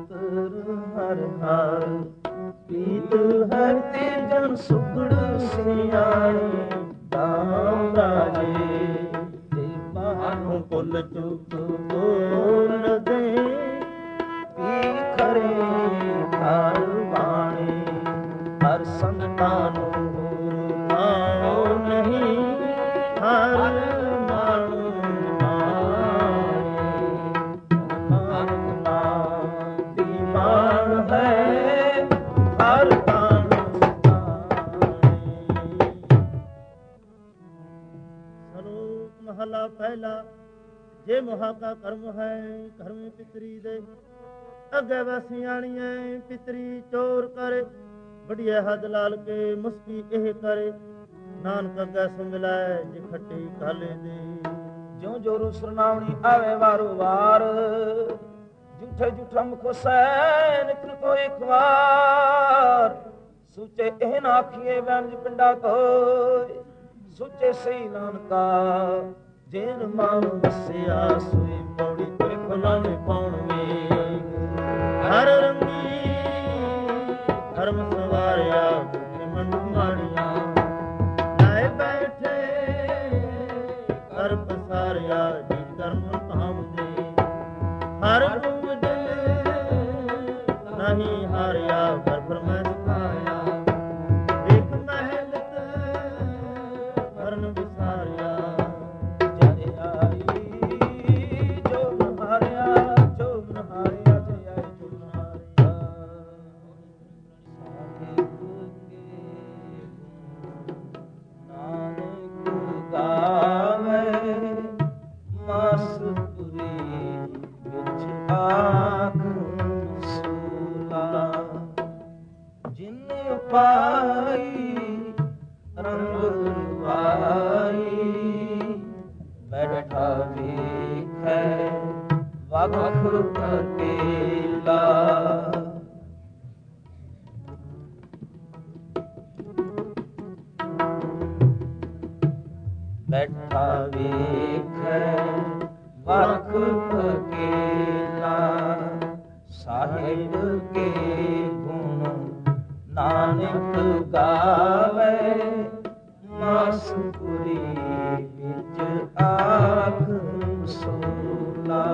ਅੰਤਰ ਹਰ ਹਰ ਪ੍ਰੀਤ ਹੈ ਤੇ ਜਨ ਸੁਖੜ ਸਿਆਣੀ ਰਾਮ ਰਾਜੇ ਜੇ ਬਾਹਰੋਂ ਕੁਲ ਚੁੱਕ ਬੋਲ ਦੇ ਪੀ ਖਰੇ ਹਰ ਬਾਣੀ ਹਰ ਸੰਤਾਂ ਨੂੰ ਨਾਉ ਨਹੀਂ ਹਰ ਮਹਲਾ ਪਹਿਲਾ। ਜੇ ਮੁਹਾ ਕਾ ਕਰਮ ਹੈ ਕਰਮੇ ਪਿਤਰੀ ਦੇ ਅੱਗੇ ਵਸਿਆਣੀਏ ਪਿਤਰੀ ਚੋਰ ਕਰੇ ਬੜੀਏ ਹੱਦ ਲਾਲ ਕੇ ਮੁਸਕੀ ਇਹ ਕਰੇ ਨਾਨਕ ਅੱਗੇ ਸੋ ਮਿਲਾਏ ਜੇ ਖੱਟੀ ਕਾਲੇ ਦੇ ਜਿਉ ਜੋਰੂ ਸੁਰਨਾਵਣੀ ਆਵੇ ਵਾਰੋ ਵਾਰ ਝੂਠੇ ਝੂਠਾ ਮੁਖ ਸੈ ਨਿਤਨ ਕੋਈ ਖਵਾਰ ਸੁਚੇ ਇਹ ਨਾ ਆਖੀਏ ਵੰਜ ਪਿੰਡਾ ਕੋਈ ਸੁਚੇ ਸਹੀ ਨਾਨਕਾ ਜੇਨ ਮਨ ਵਸਿਆ ਸੋਈ ਪੌੜੀ ਤੁਰ ਖੁਲਾਣੇ ਪਾਉਣ ਵੇ ਹਰ ਰੰਗੀ ਧਰਮ ਸਵਾਰਿਆ ਭੁੱਖੇ ਮੰਡ ਮਾੜੀਆਂ ਲਾਏ ਬੈਠੇ ਕਰ ਪਸਾਰਿਆ ਜੀ ਕਰਮ ਕਾਮ ਦੇ ਹਰ ਗੁਣ ਦੇ ਨਹੀਂ ਹਾਰਿਆ ਘਰ ਪਰ ਮੈਂ ਦਿਖਾਇਆ ਇੱਕ ਮਹਿਲ ਤੇ ਕਰਨ ਵਿਸਾਰਿਆ ਬੈਠਾ ਵੇਖੈ ਵਖ ਅਕੇਲਾ ਸਾਹਿਬ ਕੇ ਗੁਣ ਨਾਨਕ ਗਾਵੇ ਮਸਕੁਰੀ ਵਿੱਚ ਆਖ ਸੋਲਾ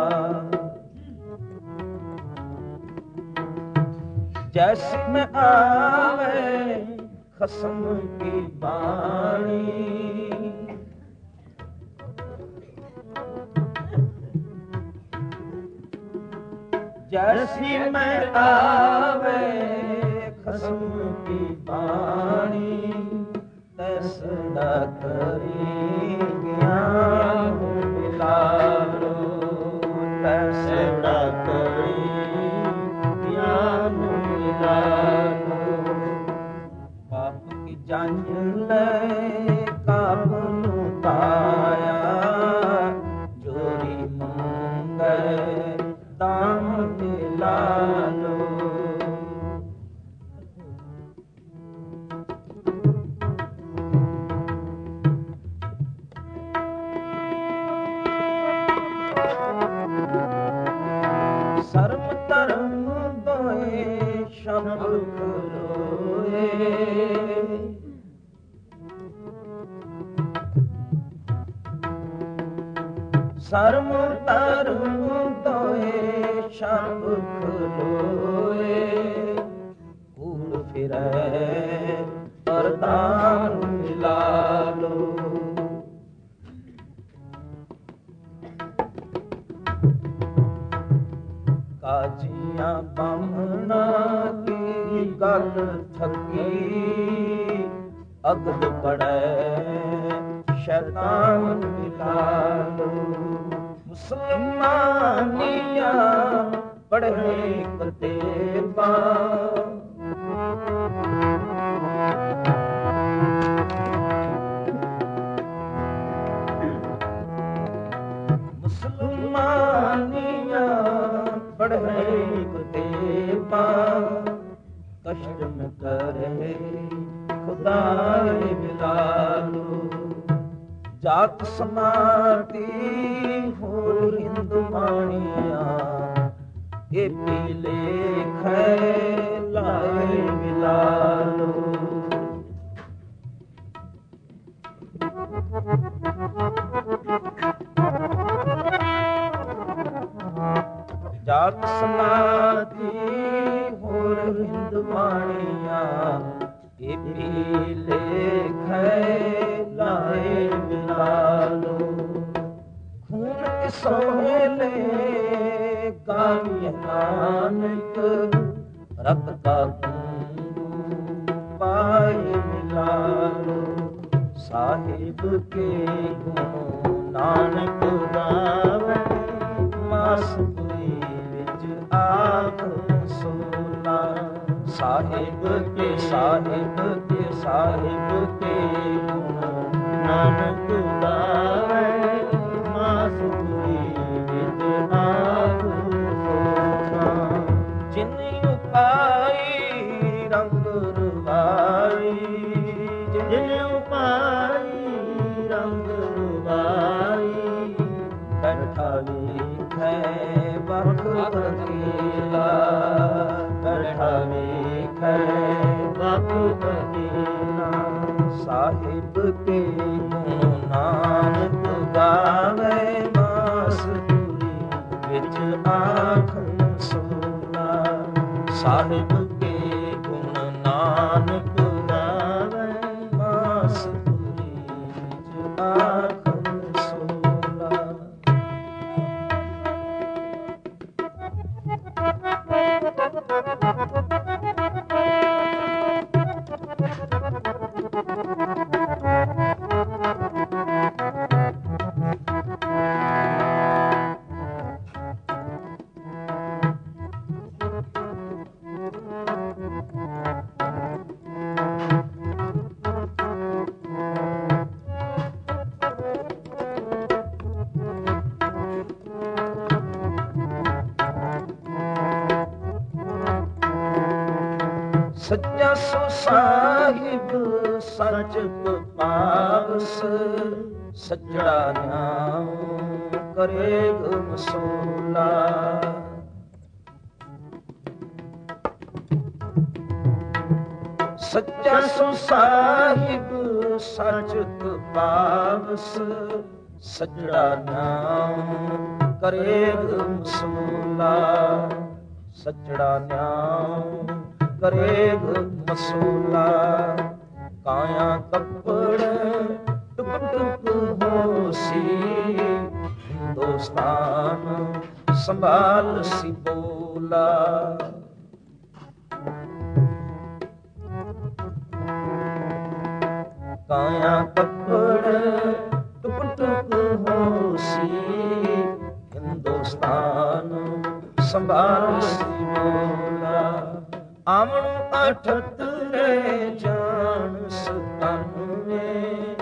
ਜੈਸੀ ਮੈਂ ਆਵੇ ਖਸਮ ਕੀ ਬਾਣੀ जैसी मैं आवे खसम की बाणी तैस न करी ज्ञान मिलालो तैस न करी ज्ञान मिलालो पाप की जांच ले काबू ताया जोरी मंगे दाम लालो सर्व धर्म दोए शब्द लोए सर्व धर्म दोए शब खलोए कूड़ फिरै परदान मिला लो काजियां बामना की गल ठगी अगल पड़े शैतान मिला लो मुसलमानिया पढ़े कतेबा मुसलमानिया पढ़े कतेबा कष्ट में करे खुदा मिला लो जात समाती होर हिंदू मानिया ਇਹ ਵੀ ਲੇਖੈ ਲਾਏ ਮਿਲਾਲੋ। ਜਾਤ ਸਮਾਧੀ ਹੋਰ ਹਿੰਦ ਬਾਣੀਆਂ, ਇਹ ਵੀ ਲੇਖੈ ਲਾਏ ਮਿਲਾਲੋ। ਖੂਨ ਕੇ ਸੋਹਲੇ ਗਾਵੀਐ ਨਾਨਕ, ਰਬ ਕਾ ਖੂਨ ਪਾਏ ਮਿਲਾਲੋ। ਸਾਹਿਬ ਕੇ ਗੁਣ ਨਾਨਕ ਗਾਵੇ, ਮਾਸਪੁਰੀ ਵਿੱਚ ਆਖ ਸੋਲਾ। ਸਾਹਿਬ ਕੇ ਸਾਹਿਬ ਕੇ ਸਾਹਿਬ ਕੇ ਗੁਣ ਨਾਨਕ ਗਾਵੇ, ਮਾਸਪੁਰੀ ਵਿੱਚ ਆਖ ਸੋਲਾ। ਜਿਨ ਉਪਾਈ ਰੰਗ ਰਵਾਈ, ਜਿਨ ਉਪਾਈ ਰੰਗ ਰਵਾਈ, ਬੈਠਾ ਵੇਖੈ ਵਖ ਅਕੇਲਾ, ਬੈਠਾ ਵੇਖੈ ਵਖ ਅਕੇਲਾ। ਸਾਹਿਬ ਕੇ ਗੁਣ ਨਾਨਕ ਗਾਵੇ, ਮਾਸਪੁਰੀ ਵਿੱਚ ਆਖ ਸੋਲਾ। ਸਾਹਿਬ ਕੇ ਗੁਣ ਨਾਨਕ ਗਾਵੇ, ਮਾਸਪੁਰੀ ਵਿੱਚ ਆਖ ਸੋਲਾ। ਸੱਚਾ ਸੋ ਸਾਹਿਬ ਸੱਚ ਪਾਵਸ, ਸੱਚੜਾ ਨਾਮ ਕਰੇਗ ਮਸੂਲਾ। ਸੱਚਾ ਸੋ ਸਾਹਿਬ ਸੱਚ ਪਾਵਸ, ਸੱਚੜਾ ਨਾਮ ਕਰੇਗ ਮਸੂਲਾ। ਸੱਚੜਾ ਨਾਮ ਕਰੇਗ ਮਸੂਲਾ। ਕਾਇਆ ਕੱਪੜ ਟੁਕ ਟੁਕ ਹੋਸੀ, ਹਿੰਦੁਸਤਾਨ ਸੰਭਾਲ ਸੀ ਬੋਲਾ। ਕਾਇਆ ਕੱਪੜ ਟੁਕ ਟੁਕ ਹੋਸੀ, ਹਿੰਦੁਸਤਾਨ ਸੰਭਾਲ ਸੀ ਬੋਲਾ। ਆਵਣੁ 78 ਜਾਨ 97,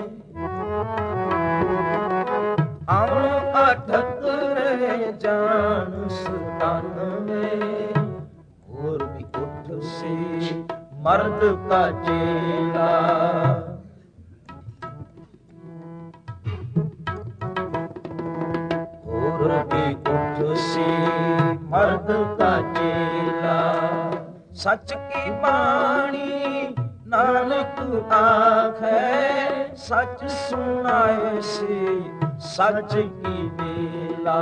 ਆਵਣੁ 78 ਜਾਨ 97। ਹੋਰ ਵੀ ਉੱਠ ਸੀ ਮਰਦ ਕਾ ਚੇਲਾ, ਹੋਰ ਵੀ ਉੱਠ ਸੀ ਮਰਦ ਕਾ ਚੇਲਾ। ਸੱਚ ਕੀ ਬਾਣੀ ਨਾਨਕ ਆਖੈ, ਸੱਚ ਸੁਣਾਏ ਸੀ ਸੱਚ ਕੀ ਵੇਲਾ।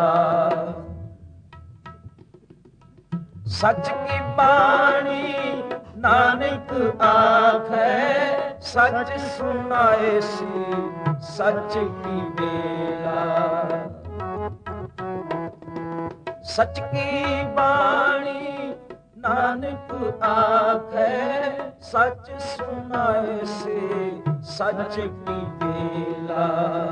ਸੱਚ ਕੀ ਬਾਣੀ ਨਾਨਕ ਆਖੈ, ਸੱਚ ਸੁਣਾਏ ਸੀ ਸੱਚ ਕੀ ਵੇਲਾ। ਸੱਚ ਕੀ ਬਾਣੀ ਨਾਨਕ ਆਖੈ, ਸੱਚ ਸੁਣਾਏ ਸੀ ਸੱਚ ਕੀ ਵੇਲਾ।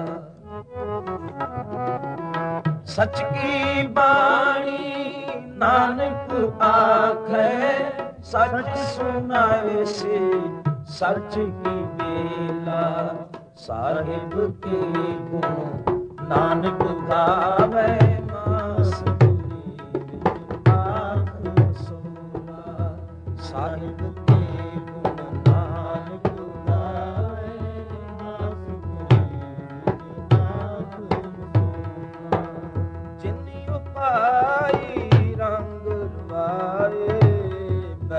ਸੱਚ ਕੀ ਬਾਣੀ ਨਾਨਕ ਆਖੈ, ਸੱਚ ਸੁਣਾਏ ਸੀ ਸੱਚ ਕੀ ਵੇਲਾ। ਸਾਹਿਬ ਕੇ ਗੁਣ ਨਾਨਕ ਗਾਵੇ, ਮਾਸਪੁਰੀ ਵਿੱਚ ਆਖ ਸੋਲਾ। ਸਾਹਿਬ ਕੇ ਗੁਣ ਨਾਨਕ ਗਾਵੇ, ਮਾਸਪੁਰੀ ਵਿੱਚ ਆਖ ਸੋਲਾ। ਜਿਨਿ ਉਪਾਈ ਰੰਗ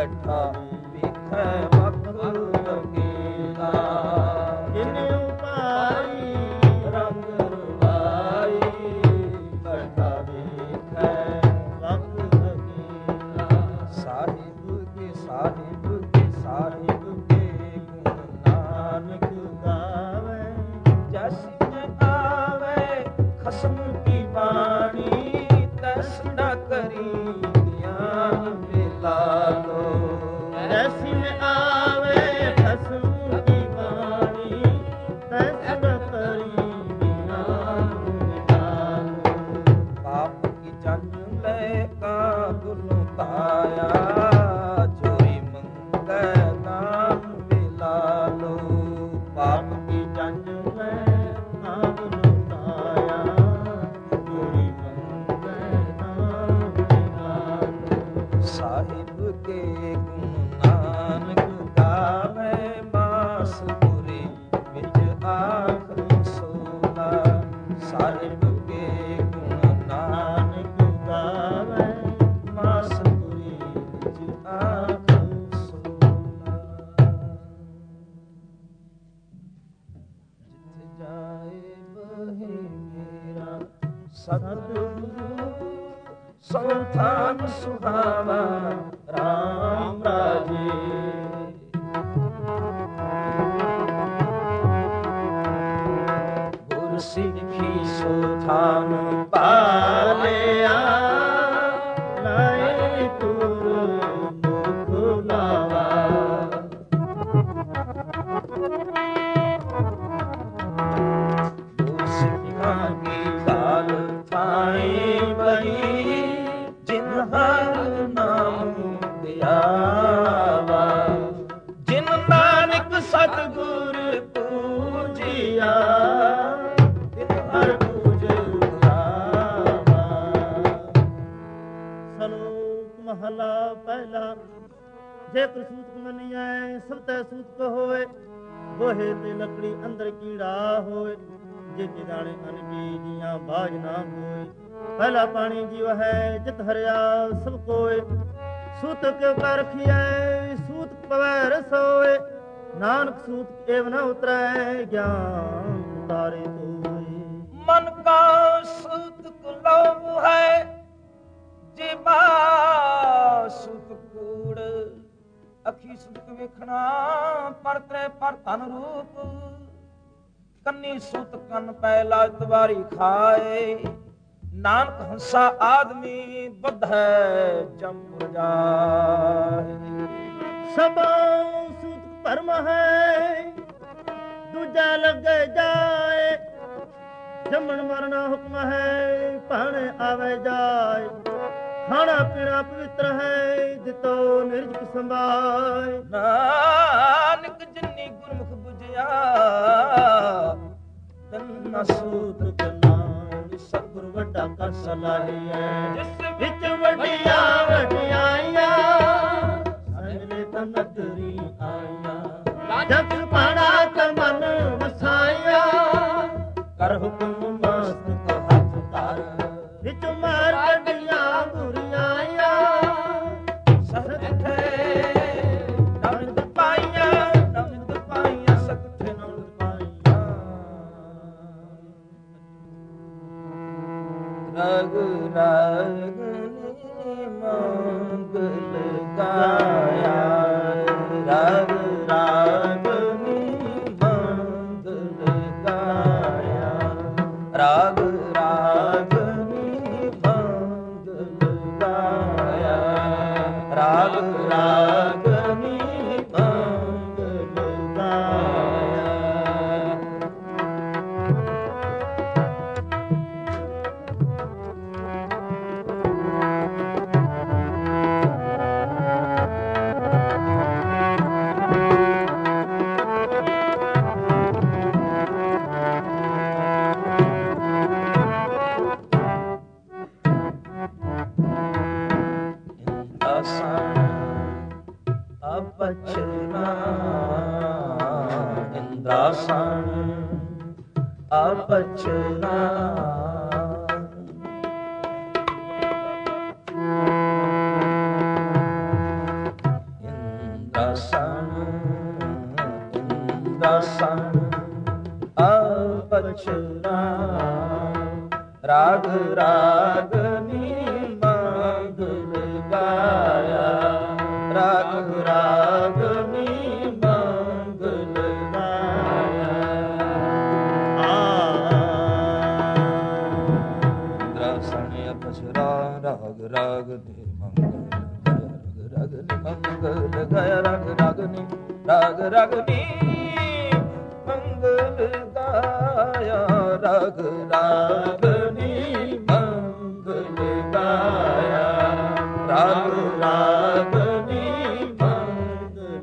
ਬੈਠਾ ਵੇਖੈ ਵਖ ਅਕੇਲਾ ਜਿਨੇ ਉਪਾਈ ਰੰਗ ਰਵਾਈ ਬੈਠਾ ਵੇਖੈ ਵਖ ਅਕੇਲਾ ਸਾਹਿਬ ਕੇ ਸਾਹਿਬ ਕੇ ਸਾਹਿਬ ਕੇ ਗੁਣ ਨਾਨਕ ਗਾਵੇ ਜਸ ਆਵੇ ਖਸਮ ਕੀ ਬਾਣੀ ਤਸ ਨਾ ਕਰੀ ਗਿਆਨ ਮਿਲਾ ਲੋ ਐਸੀ में आवे खसम की बाणी तैस न करी ज्ञान मिलालो ਪਾਪ ਕੀ ਜਨ ਲੈ ਕਾ ਗੁਰੂ ਤਾਇਆ ਚੋਰੀ ਮੰਗੈ ਨਾਮ ਮਿਲਾ ਲੋ ਪਾਪ ਕੀ ਜਨ मैं आवन ताया चोरी मंगै नाम मिलालो ਸਾਹਿਬ ਕੇ ਗੁਣ ਨਾਨਕ ਗਾਵੇ ਮਾਸ ਪੁਰੀ ਵਿੱਚ ਆਖ ਸੋਲਾ ਸਾਹਿਬ ਕੇ ਗੁਣ ਨਾਨਕ नानक गावे ਮਾਸ ਪੁਰੀ ਵਿੱਚ ਆਖ ਸੋਲਾ ਜਿੱਥੇ ਜਾਏ ਬਹੇ ਮੇਰਾ ਸਤਿਗੁਰੂ ਸੋ ਥਾਨ ਸੁਹਾਵਾ ਰਾਮ ਰਾਜੇ ਗੁਰ ਸਿੱਖੀ ਸੋ ਥਾਨ ਪਾਲਿਆ लाए तुर मुख लावा ਗੁਰ ਸਿੱਖਾਂ ਕੀ ਦਾਲ ਥਾਈ ਬਹੀ ਜਿਨ ਹਰ ਨਾਮ ਧਿਆਵਾ ਜਿਨ ਨਾਨਕ ਸਤਿਗੁਰ ਪੂਜਿਆ ਤਿਨ ਹਰ ਪੂਜ ਲਾਵਾ ਸਲੋਕ ਮਹਲਾ ਪਹਿਲਾ ਜੇ ਕਰ ਸੂਤ ਮੰਨਿਐ ਸਭ ਤੈ ਸੂਤ ਕ ਹੋਏ ਗੋਹੇ ਤੇ ਲੱਕੜੀ ਅੰਦਰ ਕੀੜਾ ਹੋਏ ਜੇ ਕੇ ਦਾਣੇ ਅਨ ਬੀਜੀਆਂ ਬਾਜ ਨਾ ਹੋਏ ਪਹਿਲਾ ਪਾਣੀ ਜੀਵ ਹੈ ਜਿਤ ਹਰਿਆ ਸਭ ਕੋਏ ਸੂਤ ਕੇ ਕਰ ਰਖੀਐ ਸੂਤ ਪਵੈ ਰਸੋਏ ਨਾਨਕ ਸੂਤ ਏਵ ਨ ਉਤਰੈ ਗਿਆਨ ਤਾਰੇ ਤੋਏ ਮਨ ਕਾ ਸੂਤ ਕੁਲਵ ਹੈ ਜਿਬਾ ਸੁਤ ਕੂੜ ਅੱਖੀ ਸੁਤ ਵੇਖਣਾ ਪਰਤਰੇ ਪਰ ਧਨ ਰੂਪ ਕੰਨੀ ਸੂਤ ਕੰਨ ਪੈ ਲਾਜ ਤਵਾਰੀ ਖਾਏ ਨਾਨਕ ਹੰਸਾ ਆਦਮੀ ਬੁੱਧ ਹੈ ਜੰਮ ਜਾਏ ਸਭਾ ਸੂਤ ਭਰਮ ਹੈ ਦੂਜਾ ਲੱਗੇ ਜਾਏ ਜੰਮਣ ਮਰਨਾ ਹੁਕਮ ਹੈ ਭਾਣੇ ਆਵੇ ਜਾਏ ਖਾਣਾ ਪੀਣਾ ਪਵਿੱਤਰ ਹੈ ਦਿੱਤੋ ਨਿਰਜਿਕ ਸੰਭਾਏ ਨਾਨਕ ਜਿਨੀ ਗੁਰਮੁਖ ਬੁਝਿਆ ਤਨ ਸੂਤ ਨਾਮ ਸਤਿਗੁਰ ਵੱਡਾ ਕਰ ਸਲਾਹੀਐ ਜਿਸ ਵਿੱਚ ਵੱਡੀਆਂ ਵਡਿਆਈਆਂ ਸੰਗਲੇ ਤਾਂ ਨਦਰੀ ਆਈਆਂ ਜਗ ਪਾਣਾ ਤਾਂ ਮਨ ਵਸਾਇਆ ਕਰ ਹੁਕਮ ਮਸਤ ਹੱਥ ਧਰ ਵਿੱਚ ਮਾਰ ਕੱਢੀਆਂ ਬੁਰੀਆਈਆਂ ਸਤਿ ਨਮਿਤ ਪਾਈਆਂ ਸਤਿ ਨਮਿਤ ਪਾਈਆਂ ਰਗ ਰਗ ਨੀ ਮੰਗਲ ਗਾਇਆ ਰਗ ਰਗ ਨੀ ਮੰਗਲ ਗਾਇਆ ਰਾਗ ਰਾਗ ਨੀ ਮੰਗਲ ਗਾਇਆ ਰਾਗ ਰਾਗ ਨੀ ਮੰਗਲ ਗਾਇਆ ਅਪਚਨਾ ਇੰਦਰਾਸਨ ਅਪਚਨਾ ਰਾਗ ਰਾਗਨੀ ਮੰਗਲ ਗਾਇਆ, ਰਾਗ ਰਾਗਨੀ ਮੰਗਲ ਗਾਇਆ। ਦਰਸਨ ਅਪਸਰਾ ਰਾਗ ਰਾਗਨੀ ਮੰਗਲ ਗਾਇਆ, ਰਾਗ ਰਾਗਨੀ ਰਾਗ ਰਾਗਨੀ ਮੰਗਲ ਗਾਇਆ, ਰਾਗ ਰਾਗਨੀ ਮੰਗਲ ਗਾਇਆ, ਰਾਗ ਰਾਗਨੀ ਮੰਗਲ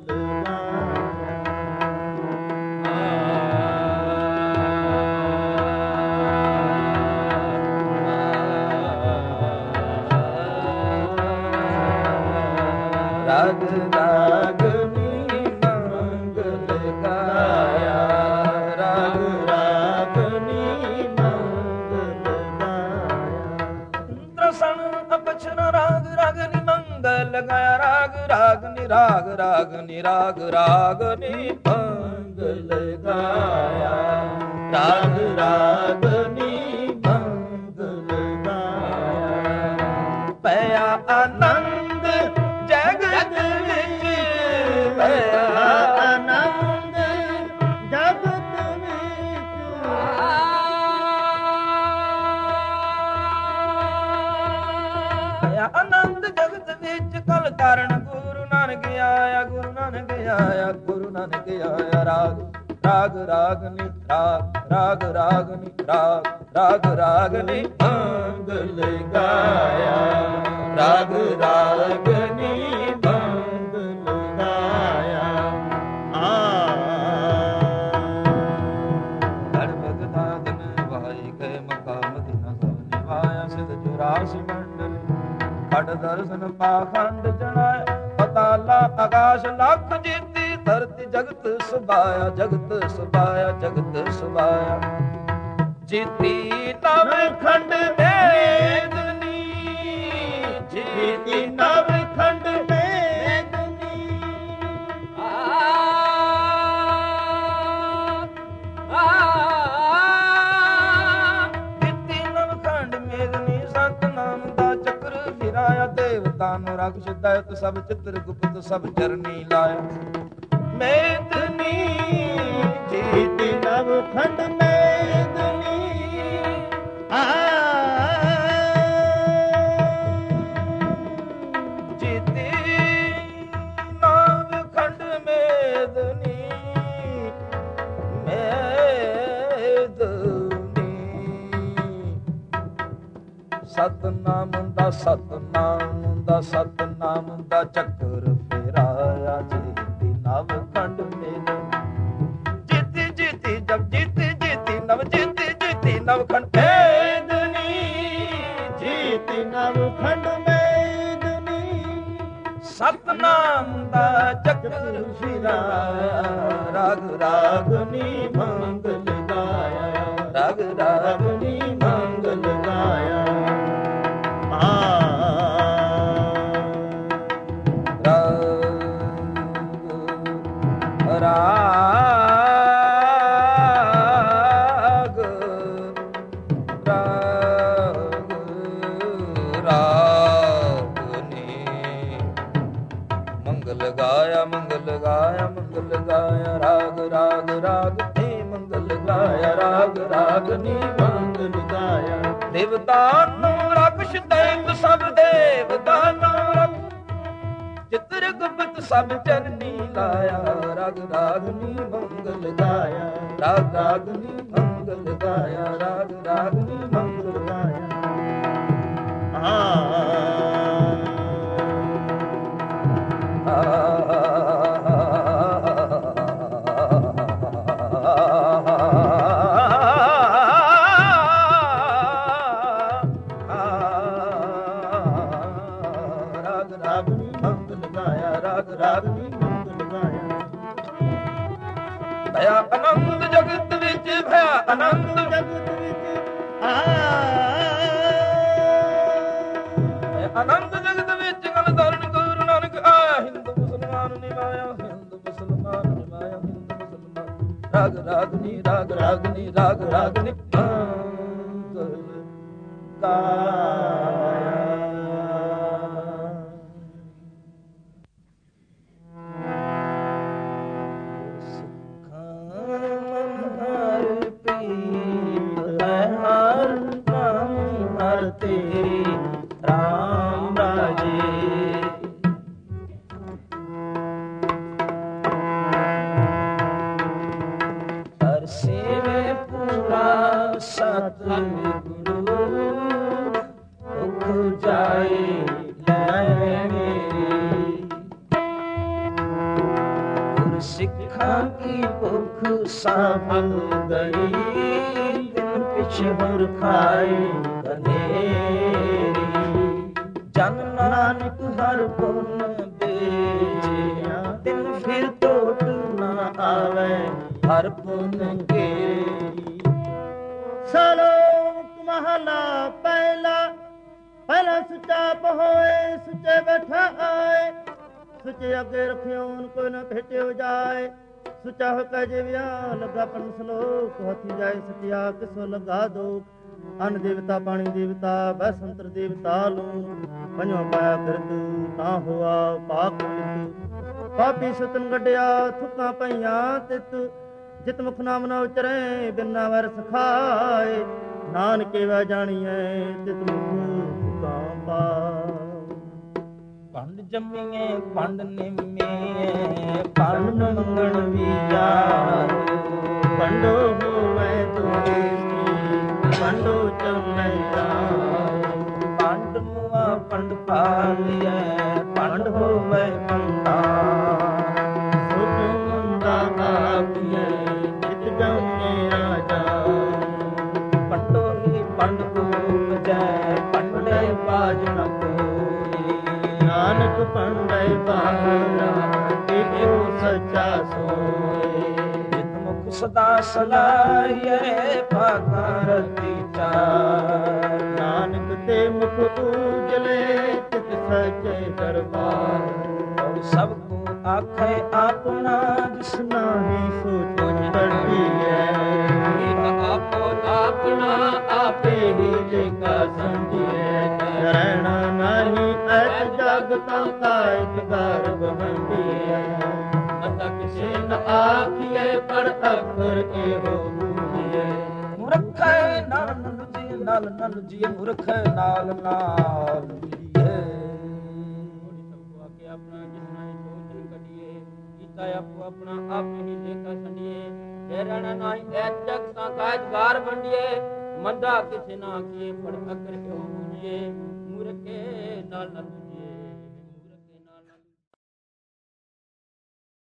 ਗਾਇਆ, ਰਾਗ ਰਾਗਨੀ ਮੰਗਲ ਗਾਇਆ, ਰਾਗ ਰਾਗਨੀ ਮੰਗਲ ਗਾਇਆ। ਦਰਸਨ ਅਪਛਨ ਰਾਗ ਰਾਗਨੀ ਮੰਗਲ ਗਾਇਆ, ਰਾਗ ਰਾਗਨੀ ਰਾਗ ਰਾਗਨੀ ਰਾਗ ਰਾਗਨੀ ਮੰਗਲ ਗਾਇਆ, ਰਾਗ ਰਾਗਨੀ ਮੰਗਲ ਗਾਇਆ। ਪਿਆ ਆਨੰਦ ਜਗਤ ਵਿੱਚ, ਪਿਆ ਆਨੰਦ ਜਗਤ ਵਿੱਚ, ਪਿਆ ਆਨੰਦ ਜਗਤ ਵਿੱਚ। ਕਲ ਕਾਰਨ ਗੁਰੂ ਨਾਨਕ ਆਇਆ, ਗੁਰੂ ਨਾਨਕ ਆਇਆ, ਗੁਰੂ ਨਾਨਕ ਆਇਆ। ਰਾਗ ਰਾਗ ਰਾਗਨੀ ਰਾਗ ਰਾਗ ਰਾਗਨੀ ਰਾਗ ਰਾਗ ਰਾਗਨੀ ਮੰਗਲ ਗਾਇਆ, ਰਾਗ ਰਾਗਨੀ ਮੰਗਲ ਗਾਇਆ। ਹਰ ਭਗਤਾਨ ਵਾਈ ਕੇ ਮਕਾਮ ਦਿਨਾ ਸਭ ਨਿਭਾਇਆ, ਸਿਧ ਚੁਰਾਸੀ ਮੰਡਲ ਖੜ ਦਰਸ਼ਨ ਪਾਖੰਡ ਜਣਾਇਆ। ਪਤਾਲਾ ਆਕਾਸ਼ ਲੱਖ ਜੀਤੀ, ਧਰਤੀ ਜਗਤ ਸੁਭਾਇਆ, ਜਗਤ ਸੁਭਾਇਆ, ਜਗਤ ਸੁਭਾਇਆ। ਜੀਤੀ ਨਵ ਖੰਡ ਮੇਦਨੀ, ਜੀਤੀ ਨਵ ਖੰਡ ਮੇਦਨੀ। ਜੀਤੀ ਨਵ ਖੰਡ ਮੇਦਨੀ, ਸਤਨਾਮ ਦਾ ਚੱਕਰ ਫਿਰਾਇਆ। ਦੇਵਤਾ ਨੂੰ ਰਖਸ਼ ਦੈਤ ਸਭ ਚਿੱਤਰ ਗੁਪਤ ਸਭ ਚਰਨੀ ਲਾਇਆ। ਮੇਦਨੀ ਜੀਤੀ ਨਵ ਖੰਡ ਮੇਦਨੀ, ਜੀਤੀ ਨਵ ਖੰਡ ਮੇਦਨੀ, ਮੇਦਨੀ। ਸਤਨਾਮ ਦਾ ਸਤਨਾਮ ਦਾ ਸਤਨਾਮ ਦਾ ਚੱਕਰ ਫੇਰਾਇਆ। ਜੀਤੀ ਨਵ ਖੰਡ ਮੇਦਨੀ, ਜੀਤੀ ਜੀਤੀ ਜਬ ਜੀਤੀ ਜੀਤੀ ਨਵ ਜੀਤੀ ਜੀਤੀ ਨਵ ਖੰਡ ਮੇਦਨੀ, ਜੀਤੀ ਨਵ ਖੰਡ ਮੇਦਨੀ। ਸਤਨਾਮ ਦਾ ਚੱਕਰ ਫਿਰਾਇਆ। ਰਾਗ ਰਾਗਨੀ ਮੰਗਲ ਗਾਇਆ, ਰਾਗ ਰਾਗਨੀ ਮੰਗਲ ਗਾਇਆ। ਰਾਗ ਰਾਗ ਰਾਗਨੀ ਮੰਗਲ ਗਾਇਆ, ਮੰਗਲ ਗਾਇਆ, ਮੰਗਲ ਗਾਇਆ। ਰਾਗ ਰਾਗ ਰਾਗਨੀ ਮੰਗਲ ਗਾਇਆ, ਰਾਗ ਰਾਗਨੀ ਮੰਗਲ ਗਾਇਆ। ਦੇਵਤਾ ਨੂੰ ਰਖਸ਼ ਦੈਤ ਸਭ ਦੇਵਤਾ ਨੂੰ ਰਖ ਚਿੱਤਰ ਗੁਪਤ ਸਭ ਚਰਨੀ ਲਾਇਆ। ਰਾਗ ਰਾਗਨੀ ਮੰਗਲ ਗਾਇਆ, ਰਾਗ ਰਾਗਨੀ ਮੰਗਲ ਗਾਇਆ, ਰਾਗ ਰਾਗਨੀ ਮੰਗਲ ਗਾਇਆ। ਰਾਗ ਰਾਗਨੀ ਮੰਗਲ ਗਾਇਆ, ਰਾਗ ਰਾਗਨੀ ਮੰਗਲ ਗਾਇਆ। ਭਇਆ ਆਨੰਦ ਜਗਤ ਵਿੱਚ, ਭਇਆ ਆਨੰਦ ਜਗਤ ਵਿੱਚ, ਆਨੰਦ ਜਗਤ ਵਿੱਚ। ਗਲ ਧਰਨ ਗੁਰੂ ਨਾਨਕ ਆਇਆ, ਹਿੰਦੂ ਮੁਸਲਮਾਨ ਨਿਭਾਇਆ, ਹਿੰਦੂ ਮੁਸਲਮਾਨ ਨਿਭਾਇਆ, ਹਿੰਦੂ ਮੁਸਲਮਾਨ। ਰਾਗ ਰਾਗਨੀ ਰਾਗ ਰਾਗਨੀ ਰਾਗ ਰਾਗਨੀ ਮੰਗਲ ਤੇਰੀ ਰਾਮ ਰਾਜੇ ਹਰ ਸੇਵੇ ਪੂਰਾ ਸਤਿਗੁਰੂ ਦੁਖ ਜਾਏ ਲੈ ਮੇਰੀ ਗੁਰ ਸਿੱਖਾਂ ਕੀ ਭੁੱਖ ਸਭ ਗਈ ਦਿਨ ਪਿਛ ਹੋਰ ਖਾਏ ਜਨ ਨਾਨਕ ਹਰ ਪੁਨ ਬੇਜਿਆ ਦਿਨ ਫਿਰ ਟੋਟ ਨਾ ਆਵੇ ਹਰ ਪੁਨ ਕੇ ਸਲੋਕ ਮਹਲਾ ਪਹਿਲਾ ਪਹਿਲਾ ਸੁਚਾ ਹੋਏ ਸੁਚੇ ਬੈਠਾ ਆਏ ਸੁਚੇ ਅੱਗੇ ਰਖਿਓਨ ਕੋਈ ਨਾ ਭੇਟਿਓ ਜਾਏ ਸੁਚਾ ਹੋ ਕੈ ਜਿਵਿਆ ਲੱਗਾ ਪਨ ਸਲੋਕ ਹਥੀ ਜਾਏ ਸਤਿਆ ਕਿਸੋ ਲਗਾ ਦੋਖ ਅੰਨ ਦੇਵਤਾ ਪਾਣੀ ਦੇਵਤਾ ਬੈਸੰਤਰ ਦੇਵਤਾ ਲੂਣ ਪੰਜਵਾਂ ਪਾਇਆ ਕਿਰਤ ਤਾਂ ਹੋਆ ਪਾਕ ਪਿਤ ਪਾਪੀ ਸਤਨ ਗੱਡਿਆ ਥੁੱਕਾਂ ਪਈਆਂ ਤਿਤ ਜਿਤ ਮੁਖ ਨਾਮ ਨਾ ਉਚਰੇ ਬਿਨਾ ਵਰ ਸਖਾਏ ਨਾਨਕੇ ਵਾ ਜਾਣੀਐ ਤਿਤ ਮੁਖ ਥੁੱਕਾਂ ਪਾ ਪੰਡ ਜੰਮੀਏ ਪੰਡ ਨਿਮੀਏ ਪੰਡ ਮੰਗਣ ਵਿਚਾਰ ਪੰਡੋ ਹੋਵੇ ਤੋਰੇ ਪੰਡੋ ਚੱਲੇ ਪੰਡ ਮੁਆ ਪੰਡ ਪਾਲੀਐ ਪੰਡ ਹੋਵੇ ਪੰਡਾ ਸੁਖ ਮੰਦਾ ਕਾਪੀਐ ਜਿਤ ਜਮੇ ਰਾਜਾ ਪੰਡੋ ਹੀ ਪੰਡ ਉਪਜੈ ਪੰਡੇ ਬਾਜ ਨ ਕੋਈ ਨਾਨਕ ਪੰਡੈ ਬਾਰਾ ਏਕੋ ਸੱਚਾ ਸੋਏ ਜਿਤ ਮੁਖ ਸਦਾ ਸਲਾਹੀਐ ਭਾਗਾ ਰਤੀ ਚਾਰ ਨਾਨਕ ਤੇ ਮੁਖ ਉਜਲੇ ਤਿਤ ਸੱਚੇ ਦਰਬਾਰ ਸਭ ਕੋ ਆਖੇ ਆਪਣਾ ਜਿਸ ਨਾਹੀ ਸੋਚ ਕਰਦੀਐ ਇੱਕ ਆਪੋ ਆਪਣਾ ਆਪੇ ਹੀ ਲੇਖਾ ਸੰਜੀਐ ਰਹਿਣਾ ਨਹੀਂ ਐਤ ਜਗ ਤਾਂ ਇੱਕ ਗਰਭ ਹੰਡੀਐ ਮਤਾ ਕਿਸੇ ਨ ਆਖੀਏ ਪਰ ਅਖਰ ਇਹੋ ਬੂਝੀਐ ਮੁਰਖੈ ਨਾਲ ਨਲ ਜੀ ਮੁਰਖ ਨਾਲ ਜੀਏ ਆਪਣਾ ਜਿਸਨਾ ਹੀ ਸੋਚਨ ਕੱਢੀਏ ਕੀਤਾ ਆਪੋ ਆਪਣਾ ਆਪ ਹੀ ਲੇਖਾ ਸੰਡੀਏ ਜੇ ਰਹਿਣਾ ਨਹੀਂ ਐਤ ਜਗ ਤਾਂ ਕਾਜਗਾਰ ਵੰਡੀਏ ਮੰਦਾ ਕਿਸੇ ਨਾ ਕੀਏ ਪਰ ਅਕਰ ਕਿਉ ਬੂਝੀਏ ਮੁਰਖੇ ਨਾਲ